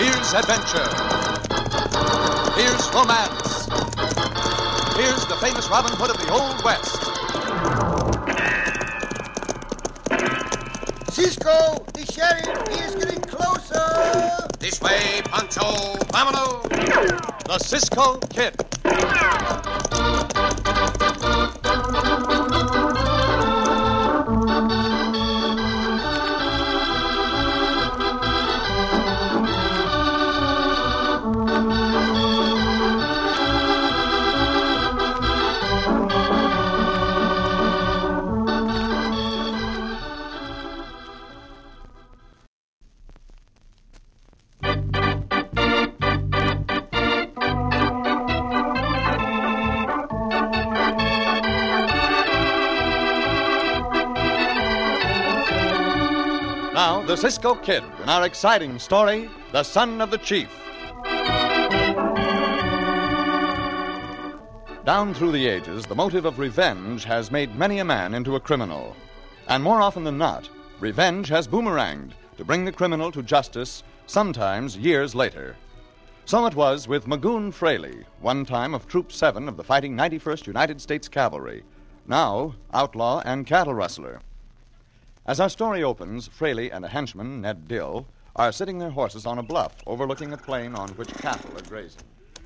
Here's adventure. Here's romance. Here's the famous Robin Hood of the Old West. Cisco, the sheriff, he is getting closer. This way, Pancho. Vámonos. The Cisco Kid. Now, the Cisco Kid in our exciting story, The Son of the Chief. Down through the ages, the motive of revenge has made many a man into a criminal. And more often than not, revenge has boomeranged to bring the criminal to justice, sometimes years later. So it was with Magoon Fraley, one time of Troop 7 of the fighting 91st United States Cavalry, now outlaw and cattle rustler. As our story opens, Fraley and a henchman, Ned Dill, are sitting their horses on a bluff overlooking a plain on which cattle are grazing.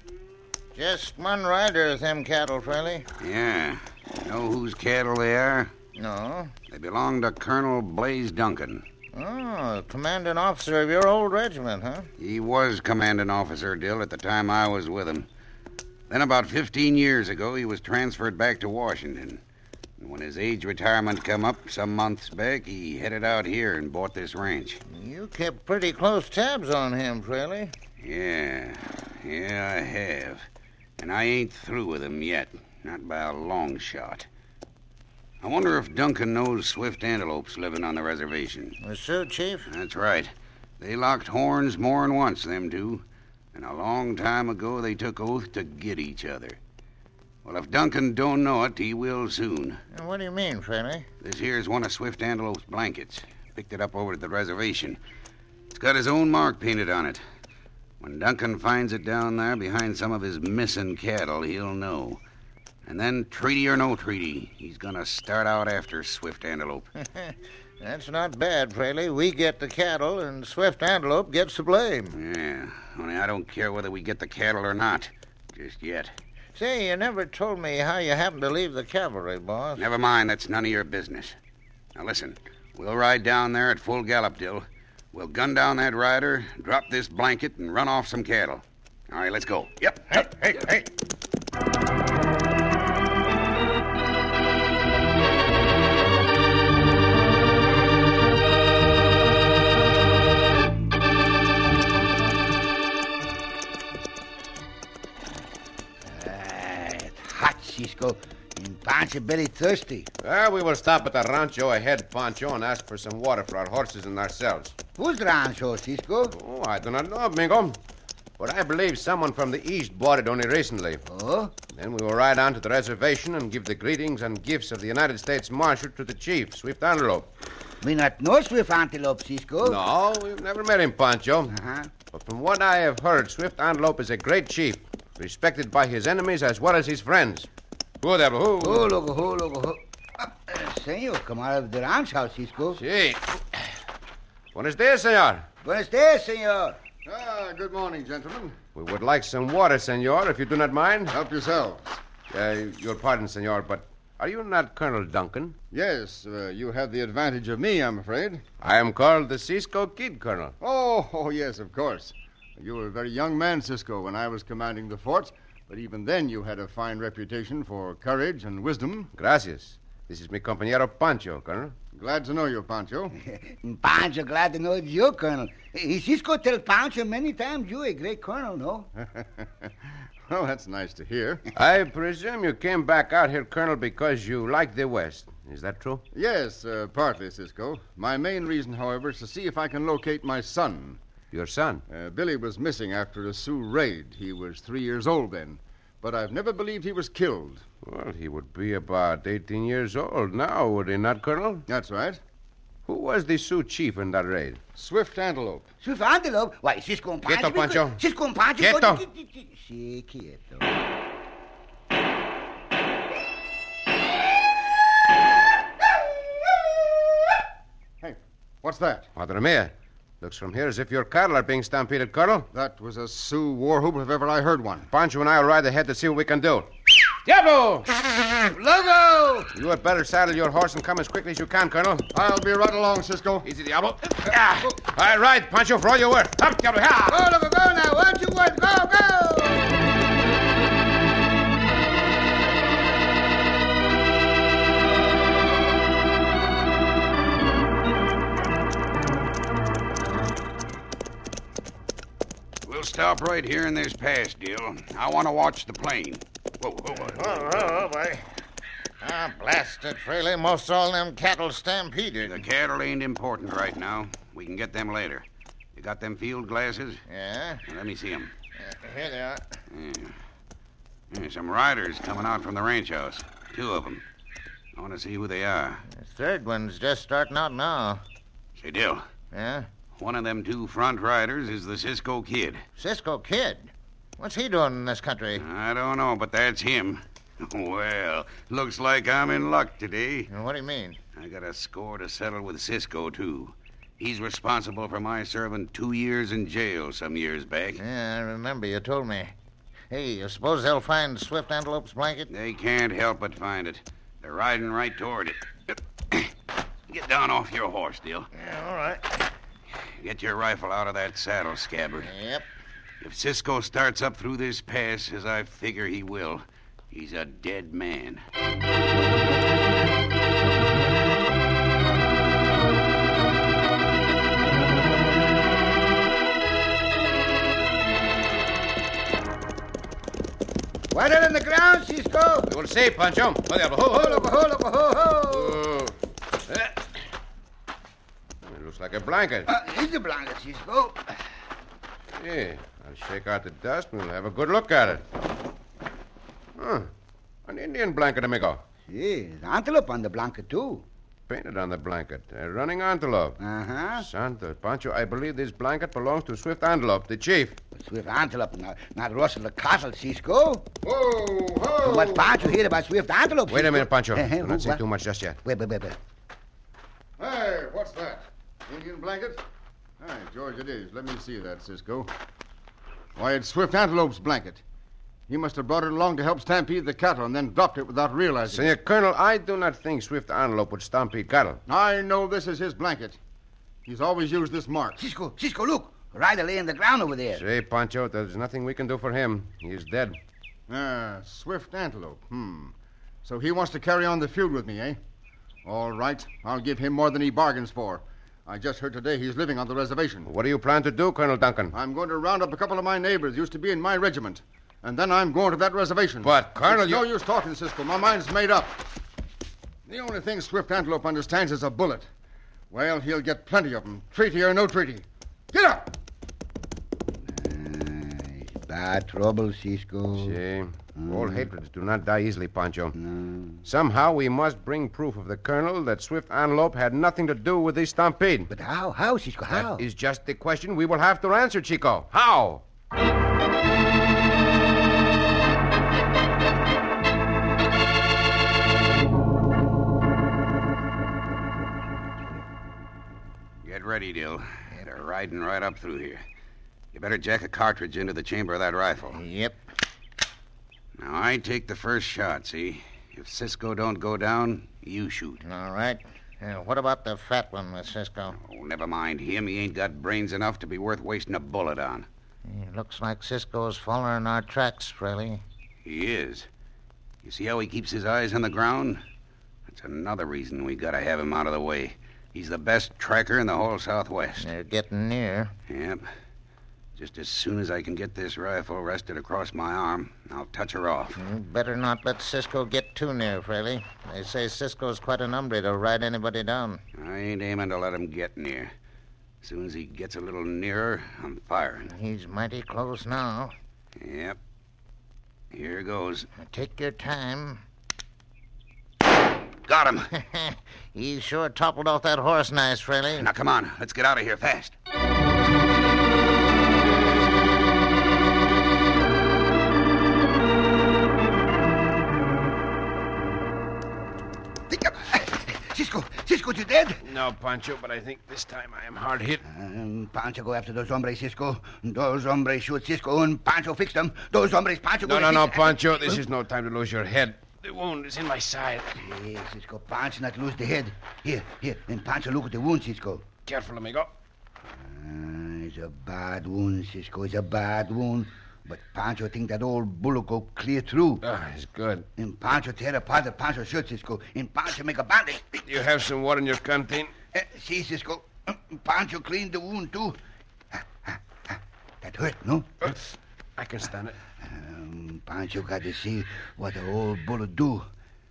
Just one rider of them cattle, Fraley. Yeah. Know whose cattle they are? No. They belong to Colonel Blaze Duncan. Oh, commanding officer of your old regiment, huh? He was commanding officer, Dill, at the time I was with him. Then about 15 years ago, he was transferred back to Washington. And when his age retirement come up some months back, he headed out here and bought this ranch. You kept pretty close tabs on him, Fraley. Yeah, I have. And I ain't through with him yet, not by a long shot. I wonder if Duncan knows Swift Antelope's living on the reservation. So, Chief? That's right. They locked horns more'n once, them two. And a long time ago, they took oath to get each other. Well, if Duncan don't know it, he will soon. What do you mean, Fraley? This here's one of Swift Antelope's blankets. Picked it up over at the reservation. It's got his own mark painted on it. When Duncan finds it down there behind some of his missing cattle, he'll know. And then, treaty or no treaty, he's gonna start out after Swift Antelope. That's not bad, Fraley. We get the cattle, and Swift Antelope gets the blame. Yeah, only I don't care whether we get the cattle or not. Just yet. Say, you never told me how you happened to leave the cavalry, boss. Never mind, that's none of your business. Now listen, we'll ride down there at full gallop, Dill. We'll gun down that rider, drop this blanket, and run off some cattle. All right, let's go. Yep. Hey. Cisco, and Pancho very thirsty. Well, we will stop at the rancho ahead, Pancho, and ask for some water for our horses and ourselves. Whose rancho, Cisco? Oh, I do not know, Mingo. But I believe someone from the east bought it only recently. Oh? Then we will ride on to the reservation and give the greetings and gifts of the United States Marshal to the chief, Swift Antelope. We not know Swift Antelope, Cisco. No, we've never met him, Pancho. Uh-huh. But from what I have heard, Swift Antelope is a great chief, respected by his enemies as well as his friends. Who, devil, who? Who. Senor, come out of the ranch house, Cisco. Si. Buenos dias, senor. Buenos dias, senor. Good morning, gentlemen. We would like some water, senor, if you do not mind. Help yourselves. Your pardon, senor, but are you not Colonel Duncan? Yes, you have the advantage of me, I'm afraid. I am called the Cisco Kid, Colonel. Oh, yes, of course. You were a very young man, Cisco, when I was commanding the fort. But even then, you had a fine reputation for courage and wisdom. Gracias. This is mi compañero Pancho, Colonel. Glad to know you, Pancho. Pancho, glad to know it's you, Colonel. Cisco tell Pancho many times you a great colonel, no? Well, that's nice to hear. I presume you came back out here, Colonel, because you like the West. Is that true? Yes, partly, Cisco. My main reason, however, is to see if I can locate my son. Your son? Billy was missing after a Sioux raid. He was 3 years old then. But I've never believed he was killed. Well, he would be about 18 years old now, would he not, Colonel? That's right. Who was the Sioux chief in that raid? Swift Antelope. Swift Antelope? Why, Cisco and Pancho. Quieto, Pancho. Cisco and Pancho. Quieto. Sí, quieto. Hey, what's that? Madre mia. Looks from here as if your cattle are being stampeded, Colonel. That was a Sioux war whoop if ever I heard one. Pancho and I will ride ahead to see what we can do. Diablo! Logo! You had better saddle your horse and come as quickly as you can, Colonel. I'll be right along, Cisco. Easy, Diablo. All right, Pancho, for all you're worth. Up, Diablo. Go, Logo, go now. What you want? Go, go! We'll stop right here in this pass, Dill. I want to watch the plane. Whoa, whoa, whoa. Oh, boy. Ah, blasted, Fraley. Most all them cattle stampeded. The cattle ain't important right now. We can get them later. You got them field glasses? Yeah? Let me see them. Here they are. Some riders coming out from the ranch house. 2 of them. I want to see who they are. The third one's just starting out now. Say, Dill, Yeah? one of them 2 front riders is the Cisco Kid. Cisco Kid. What's he doing in this country? I don't know, but that's him. Well, looks like I'm in luck today. What do you mean? I got a score to settle with Cisco, too. He's responsible for my serving 2 years in jail some years back. Yeah, I remember you told me. Hey, you suppose they'll find Swift Antelope's blanket? They can't help but find it. They're riding right toward it. Get down off your horse, Dill. Yeah, all right. Get your rifle out of that saddle scabbard. Yep. If Cisco starts up through this pass, as I figure he will, he's a dead man. Water on the ground, Cisco. We'll see, Pancho. Oh, Diablo. Ho, Ho, ho. Logo, ho, Logo, ho, ho. Oh. It looks like a blanket. It's a blanket, Cisco. Yeah, I'll shake out the dust and we'll have a good look at it. Huh. An Indian blanket, amigo. Sí, there's antelope on the blanket, too. Painted on the blanket. A running antelope. Uh-huh. Santo, Pancho, I believe this blanket belongs to Swift Antelope, the chief. Swift Antelope, not Russell the Castle, Cisco. Whoa, whoa. So what Pancho hear about Swift Antelope? Wait a minute, Pancho. Hey, Do not say what? too much just yet. Wait. Hey, what's that? Indian blanket? Hey, George, it is. Let me see that, Cisco. Why, it's Swift Antelope's blanket. He must have brought it along to help stampede the cattle and then dropped it without realizing Senor Colonel, I do not think Swift Antelope would stampede cattle. it. I know this is his blanket. He's always used this mark. Cisco, look. A rider lay in the ground over there. Say, Pancho, there's nothing we can do for him. He is dead. Swift Antelope. So he wants to carry on the feud with me, eh? All right. I'll give him more than he bargains for. I just heard today he's living on the reservation. What do you plan to do, Colonel Duncan? I'm going to round up a couple of my neighbors used to be in my regiment. And then I'm going to that reservation. But, Colonel, it's no use talking, Cisco. My mind's made up. The only thing Swift Antelope understands is a bullet. Well, he'll get plenty of them, treaty or no treaty. Get up! It's bad trouble, Cisco. See, all hatreds do not die easily, Pancho. Somehow we must bring proof of the Colonel that Swift Antelope had nothing to do with this stampede. But how, Cisco, how? That is just the question we will have to answer, Chico. How? Get ready, Dill. They're riding right up through here. You better jack a cartridge into the chamber of that rifle. Yep. Now, I take the first shot, see? If Cisco don't go down, you shoot. All right. What about the fat one, Miss Cisco? Oh, never mind him. He ain't got brains enough to be worth wasting a bullet on. Looks like Cisco's following our tracks, Fraley. He is. You see how he keeps his eyes on the ground? That's another reason we gotta have him out of the way. He's the best tracker in the whole Southwest. They're getting near. Yep. Just as soon as I can get this rifle rested across my arm, I'll touch her off. You better not let Cisco get too near, Fraley. They say Cisco's quite an hombre to ride anybody down. I ain't aiming to let him get near. As soon as he gets a little nearer, I'm firing. He's mighty close now. Yep. Here goes. Take your time. Got him. He sure toppled off that horse nice, Fraley. Now, come on. Let's get out of here fast. Cisco, you dead? No, Pancho, but I think this time I am hard hit. Pancho go after those hombres, Cisco. Those hombres shoot Cisco, and Pancho fix them. Those hombres, Pancho go... No, Pancho. This is no time to lose your head. The wound is in my side. Yes, Cisco, Pancho not lose the head. Here, and Pancho look at the wound, Cisco. Careful, amigo. It's a bad wound, Cisco. It's a bad wound. But Pancho think that old bullet go clear through. It's good. And Pancho tear apart the Pancho shirt, Cisco. And Pancho make a bandage. You have some water in your canteen? See, Cisco. Pancho cleaned the wound, too. That hurt, no? I can stand it. Pancho got to see what the old bullet do.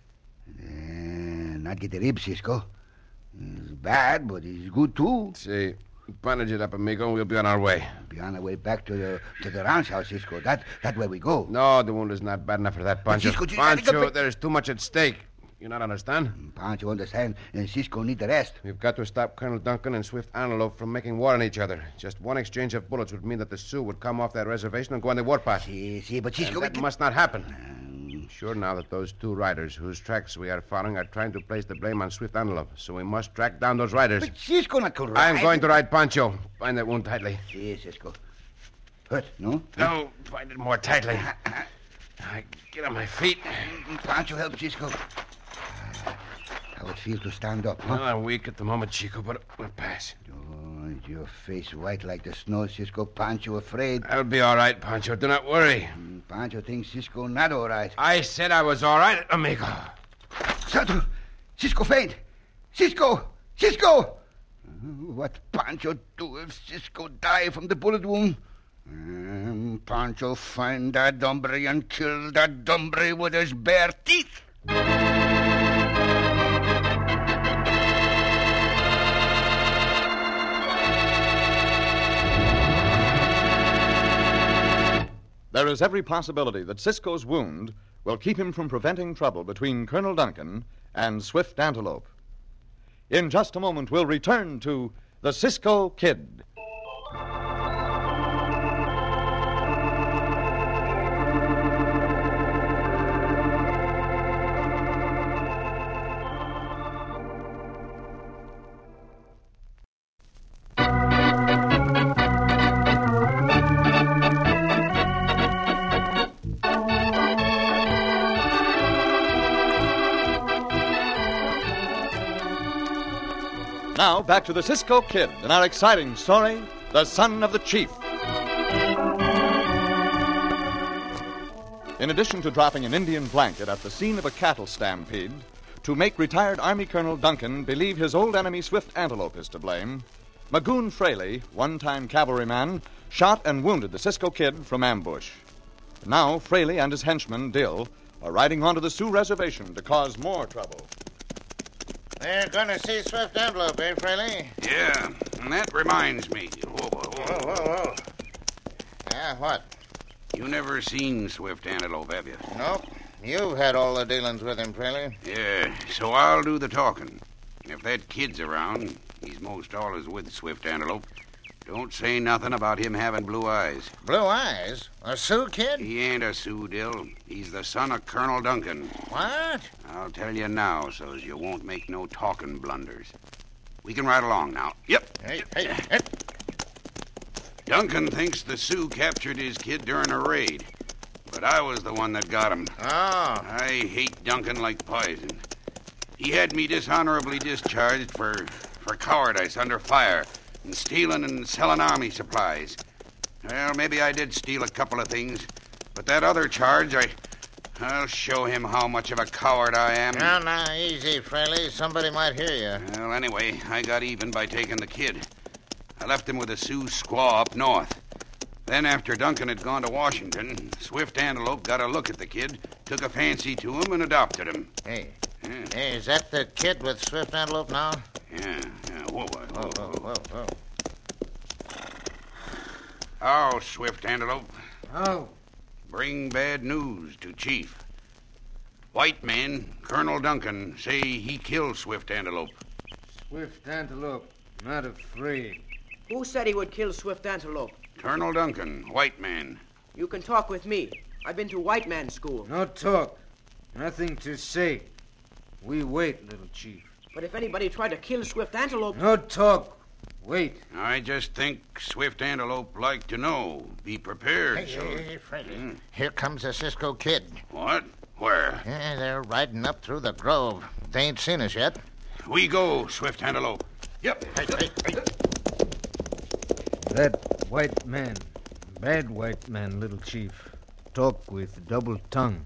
Not get the ribs, Cisco. It's bad, but it's good, too. See, bandage it up, amigo. We'll be on our way. Be on our way back to the ranch house, Cisco. That where we go. No, the wound is not bad enough for that, Pancho. Cisco, Pancho, there is too much at stake. You not understand? Pancho understand, and Cisco need the rest. We've got to stop Colonel Duncan and Swift Antelope from making war on each other. Just one exchange of bullets would mean that the Sioux would come off that reservation and go on the warpath. See, but Cisco... That must not happen. Sure now that those two riders whose tracks we are following are trying to place the blame on Swift Antelope, so we must track down those riders. But Cisco not could ride. I'm going to ride Pancho. Bind that wound tightly. See, Cisco. Hurt, no? No, bind it more tightly. I get on my feet. Pancho help Cisco. How it feel to stand up, huh? Well, I'm weak at the moment, Chico, but we'll pass. Oh, your face white like the snow, Cisco. Pancho afraid. I'll be all right, Pancho. Do not worry. Pancho thinks Cisco not all right. I said I was all right, amigo. Santo! Cisco faint! Cisco! What Pancho do if Cisco die from the bullet wound? Pancho find that hombre and kill that hombre with his bare teeth. There is every possibility that Cisco's wound will keep him from preventing trouble between Colonel Duncan and Swift Antelope. In just a moment, we'll return to the Cisco Kid. Now, back to the Cisco Kid and our exciting story, The Son of the Chief. In addition to dropping an Indian blanket at the scene of a cattle stampede to make retired Army Colonel Duncan believe his old enemy Swift Antelope is to blame, Magoon Fraley, one-time cavalryman, shot and wounded the Cisco Kid from ambush. Now, Fraley and his henchman, Dill, are riding onto the Sioux reservation to cause more trouble. They're going to see Swift Antelope, eh, Fraley? Yeah, and that reminds me. Whoa. Yeah, what? You never seen Swift Antelope, have you? Nope. You've had all the dealings with him, Fraley. Yeah, so I'll do the talking. If that kid's around, he's most always with Swift Antelope. Don't say nothing about him having blue eyes. Blue eyes? A Sioux kid? He ain't a Sioux, Dill. He's the son of Colonel Duncan. What? I'll tell you now so as you won't make no talking blunders. We can ride along now. Yep. Hey. Duncan thinks the Sioux captured his kid during a raid, but I was the one that got him. Oh. I hate Duncan like poison. He had me dishonorably discharged for cowardice under fire and stealing and selling army supplies. Well, maybe I did steal a couple of things, but that other charge, I'll show him how much of a coward I am. Now, easy, Fraley. Somebody might hear you. Well, anyway, I got even by taking the kid. I left him with a Sioux squaw up north. Then, after Duncan had gone to Washington, Swift Antelope got a look at the kid, took a fancy to him, and adopted him. Hey, is that the kid with Swift Antelope now? Yeah. Whoa. Whoa. Oh, Swift Antelope. Oh. Bring bad news to Chief. White man, Colonel Duncan, say he killed Swift Antelope. Swift Antelope, not afraid. Who said he would kill Swift Antelope? Colonel Duncan, white man. You can talk with me. I've been to white man school. No talk. Nothing to say. We wait, little chief. But if anybody tried to kill Swift Antelope... No talk. Wait. I just think Swift Antelope like to know. Be prepared. Hey, Freddy. Here comes the Cisco Kid. What? Where? Yeah, they're riding up through the grove. They ain't seen us yet. We go, Swift Antelope. Yep. Hey. That white man, bad white man, little chief, talk with double tongue.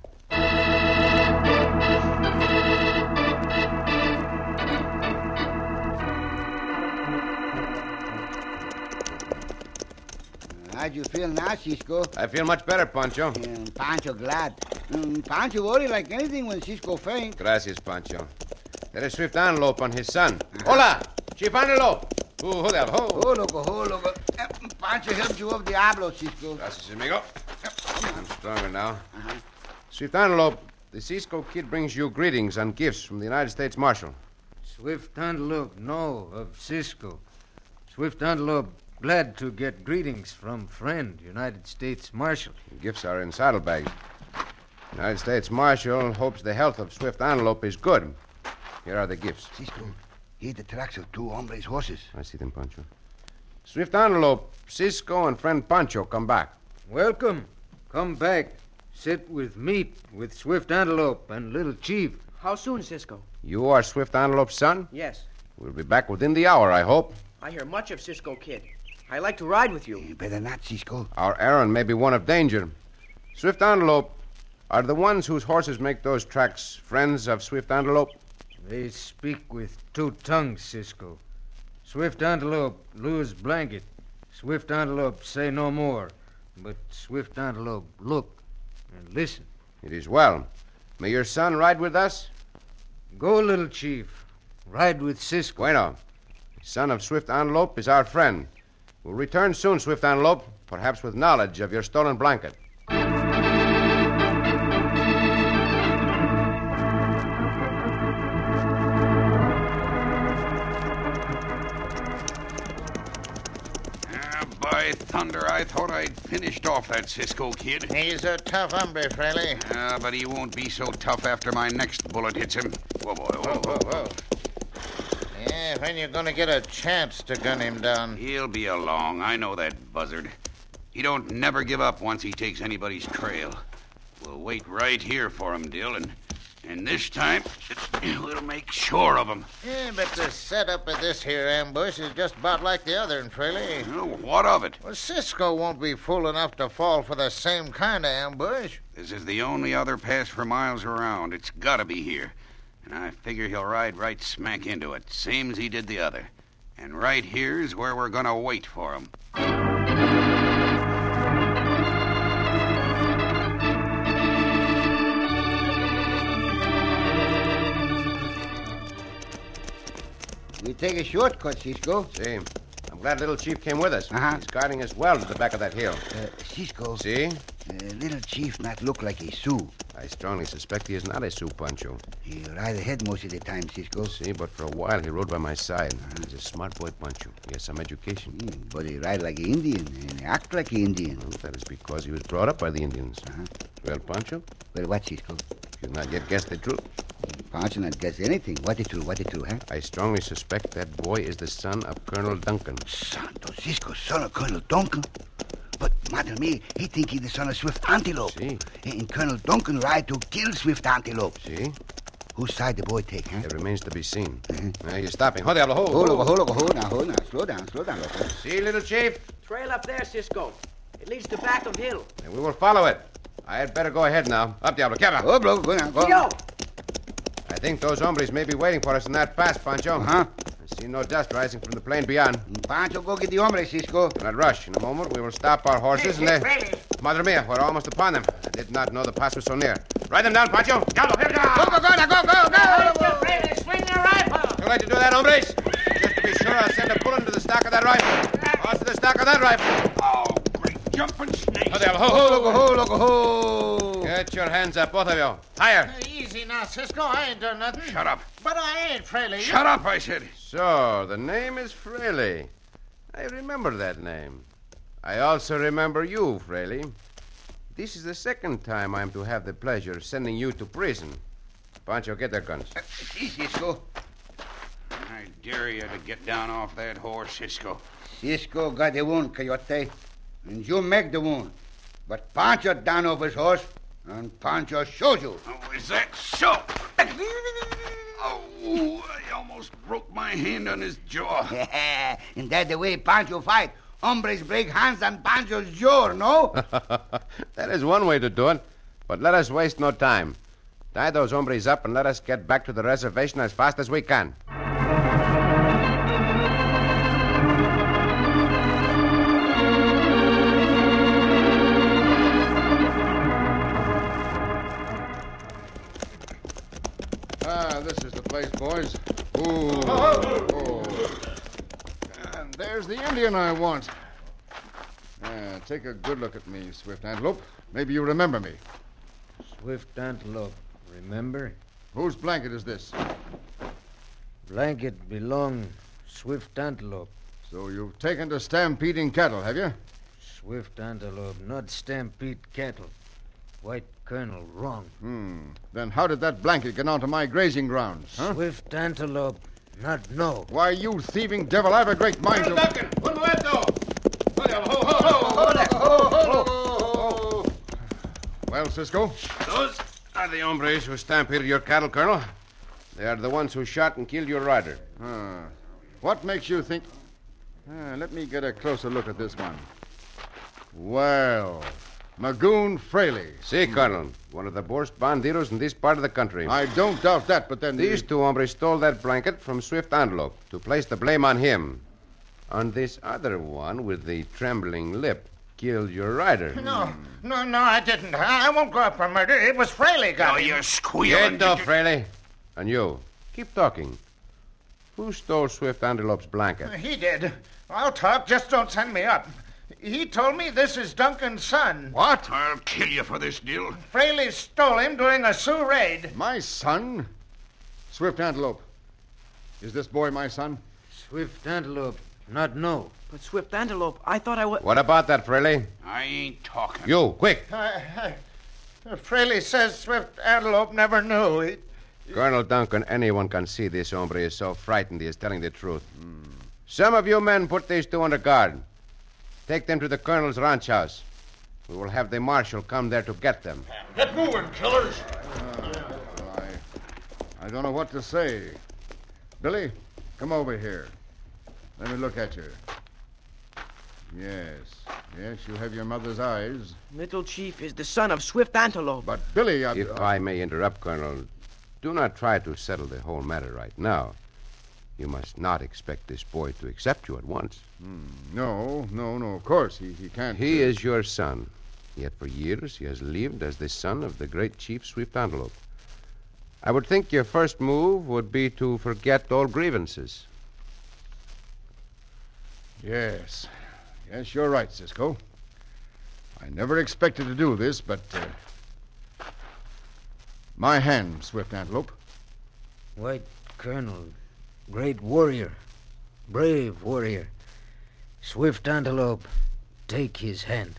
How'd you feel now, Cisco? I feel much better, Pancho. Pancho glad. Pancho worry like anything when Cisco faint. Gracias, Pancho. There is Swift Antelope and his son. Hola, Chief Antelope. Who there? Ho. Oh, loco. Pancho helped you up Diablo, Cisco. Gracias, amigo. I'm stronger now. Swift Antelope, the Cisco Kid brings you greetings and gifts from the United States Marshal. Swift Antelope know of Cisco. Swift Antelope glad to get greetings from friend, United States Marshal. The gifts are in saddlebags. United States Marshal hopes the health of Swift Antelope is good. Here are the gifts. Cisco, here the tracks of two hombres' horses. I see them, Pancho. Swift Antelope, Cisco, and friend Pancho come back. Welcome. Come back. Sit with meat with Swift Antelope and little chief. How soon, Cisco? You are Swift Antelope's son? Yes. We'll be back within the hour, I hope. I hear much of Cisco Kid. I like to ride with you. Better not, Cisco. Our errand may be one of danger. Swift Antelope, are the ones whose horses make those tracks friends of Swift Antelope? They speak with two tongues, Cisco. Swift Antelope lose blanket. Swift Antelope say no more. But Swift Antelope look and listen. It is well. May your son ride with us? Go, little chief. Ride with Cisco. Bueno. The son of Swift Antelope is our friend. We'll return soon, Swift Antelope, perhaps with knowledge of your stolen blanket. By thunder, I thought I'd finished off that Cisco Kid. He's a tough hombre, Fraley. But he won't be so tough after my next bullet hits him. Whoa, boy, whoa. Yeah, when you gonna get a chance to gun him down? He'll be along. I know that buzzard. He don't never give up once he takes anybody's trail. We'll wait right here for him, Dill, and this time we'll make sure of him. Yeah, but the setup of this here ambush is just about like the other, Fraley. Well, what of it? Well, Cisco won't be fool enough to fall for the same kind of ambush. This is the only other pass for miles around. It's gotta be here. And I figure he'll ride right smack into it, same as he did the other. And right here's where we're gonna wait for him. We take a shortcut, Cisco. See. I'm glad little chief came with us. Uh-huh. He's guiding us well to the back of that hill. Cisco. See? Little chief not look like a Sioux. I strongly suspect he is not a Sioux, Pancho. He ride ahead most of the time, Cisco. See, but for a while he rode by my side. He's a smart boy, Pancho. He has some education. But he ride like an Indian and act like an Indian. Well, that is because he was brought up by the Indians. Well, Pancho, Well, what, Cisco? you've not yet guessed the truth. Pancho not guess anything. What the truth, huh? I strongly suspect that boy is the son of Colonel Duncan. Santo Cisco, son of Colonel Duncan. But, madre mia, he think he the son of Swift Antelope. See? And Colonel Duncan ride to kill Swift Antelope. See? Whose side the boy take, huh? It remains to be seen. Now you're stopping. Hold on, Hold now. Slow down, loco. See, little chief? Trail up there, Cisco. It leads to back of hill. And we will follow it. I had better go ahead now. Up, Diablo. Cava. Oh, bro, go now, go. Yo! I think those hombres may be waiting for us in that pass, Pancho. Uh-huh. I see no dust rising from the plain beyond. Pancho, go get the hombre, Cisco. Do not rush. In a moment, we will stop our horses and they... Madre mia, we're almost upon them. I did not know the pass was so near. Ride them down, Pancho. Diablo, here we go. Swing your rifle! Too late to do that, hombres. Just to be sure, I'll send a bullet into the stock of that rifle. Also the stock of that rifle. Oh, great jumping snake. Oh, Diablo. Ho, ho, Loco. Get your hands up, both of you. Higher. Easy now, Cisco. I ain't done nothing. Shut up. But I ain't, Fraley. Shut up, I said. So, the name is Fraley. I remember that name. I also remember you, Fraley. This is the second time I'm to have the pleasure of sending you to prison. Pancho, get their guns. See, Cisco. I dare you to get down off that horse, Cisco. Cisco got the wound, Coyote. And you make the wound. But Pancho down off his horse, and Pancho shows you. Oh, is that so? Oh, I almost broke my hand on his jaw. And that's the way Pancho fight. Hombres break hands on Pancho's jaw, no? That is one way to do it. But let us waste no time. Tie those hombres up and let us get back to the reservation as fast as we can. This is the place, boys. Ooh. Oh. And there's the Indian I want. Take a good look at me, Swift Antelope. Maybe you remember me. Swift Antelope, remember? Whose blanket is this? Blanket belong Swift Antelope. So you've taken to stampeding cattle, have you? Swift Antelope, not stampede cattle. White Colonel, wrong. Then how did that blanket get onto my grazing grounds, huh? Swift Antelope, not know. Why, you thieving devil, I have a great mind to... Duncan, un momento! Well, Cisco? Those are the hombres who stampeded your cattle, Colonel. They are the ones who shot and killed your rider. What makes you think... let me get a closer look at this one. Well... Magoon Fraley. See, Colonel. One of the worst bandidos in this part of the country. I don't doubt that, but then... These two hombres stole that blanket from Swift Antelope to place the blame on him. On this other one with the trembling lip killed your rider. No, I didn't. I won't go up for murder. It was Fraley got him. You're squealing. Get up, Fraley. And you, keep talking. Who stole Swift Antelope's blanket? He did. I'll talk. Just don't send me up. He told me this is Duncan's son. What? I'll kill you for this deal. Fraley stole him during a Sioux raid. My son? Swift Antelope. Is this boy my son? Swift Antelope, not know. But Swift Antelope, I thought I was... What about that, Fraley? I ain't talking. You, quick. Fraley says Swift Antelope never knew. Colonel Duncan, anyone can see this hombre is so frightened he is telling the truth. Some of you men put these two under guard. Take them to the colonel's ranch house. We will have the marshal come there to get them. Get moving, killers. I don't know what to say. Billy, come over here. Let me look at you. Yes, you have your mother's eyes. Little Chief is the son of Swift Antelope. But, Billy, If I may interrupt, Colonel, do not try to settle the whole matter right now. You must not expect this boy to accept you at once. No, of course. He can't... He is your son. Yet for years he has lived as the son of the great Chief Swift Antelope. I would think your first move would be to forget all grievances. Yes, you're right, Cisco. I never expected to do this, but... My hand, Swift Antelope. White Colonel, great warrior, brave warrior. Swift Antelope, take his hand.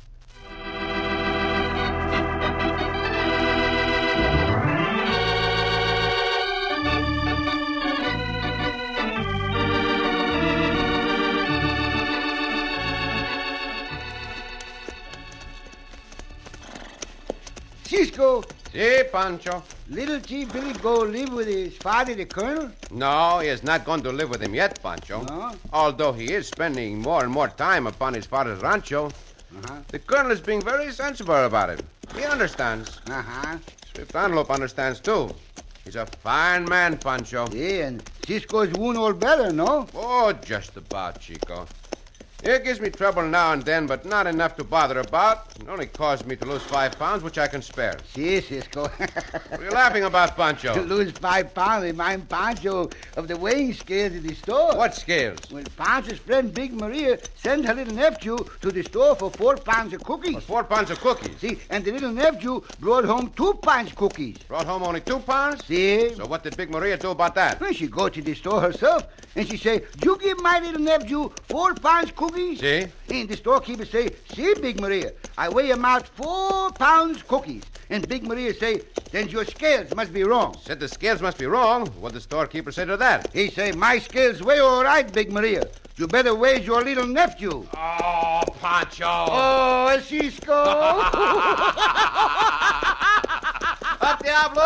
Cisco, Si, Pancho. little Chief Billy go live with his father, the colonel? No, he is not going to live with him yet, Pancho. No? Although he is spending more and more time upon his father's rancho. The colonel is being very sensible about it. He understands. Swift Antelope understands, too. He's a fine man, Pancho. Yeah, and Cisco's wound all better, no? Oh, just about, Chico. It gives me trouble now and then, but not enough to bother about. It only caused me to lose 5 pounds, which I can spare. See, Cisco. What are you laughing about, Pancho? To lose 5 pounds, remind Pancho of the weighing scales at the store. What scales? Well, Pancho's friend Big Maria sent her little nephew to the store for 4 pounds of cookies. 4 pounds of cookies. See, and the little nephew brought home 2 pounds cookies. Brought home only 2 pounds? See? So what did Big Maria do about that? Well, she go to the store herself, and she say, you give my little nephew 4 pounds cookies? See? And the storekeeper say, see, Big Maria, I weigh him out 4 pounds cookies. And Big Maria say, then your scales must be wrong. Said the scales must be wrong. What did the storekeeper say to that? He say, my scales weigh all right, Big Maria. You better weigh your little nephew. Oh, Pancho. Oh, Cisco. ¡Al diablo!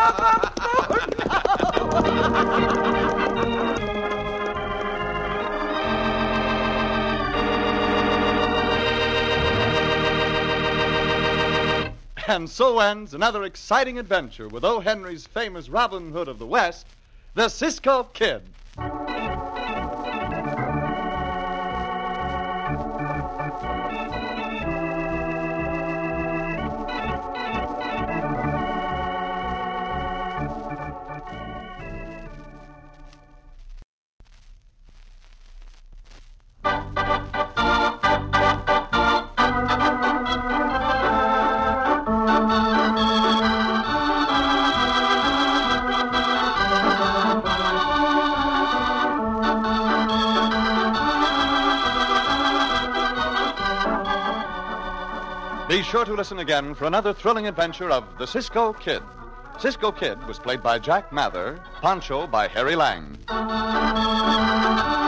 And so ends another exciting adventure with O. Henry's famous Robin Hood of the West, the Cisco Kid. Be sure to listen again for another thrilling adventure of the Cisco Kid. Cisco Kid was played by Jack Mather, Pancho by Harry Lang.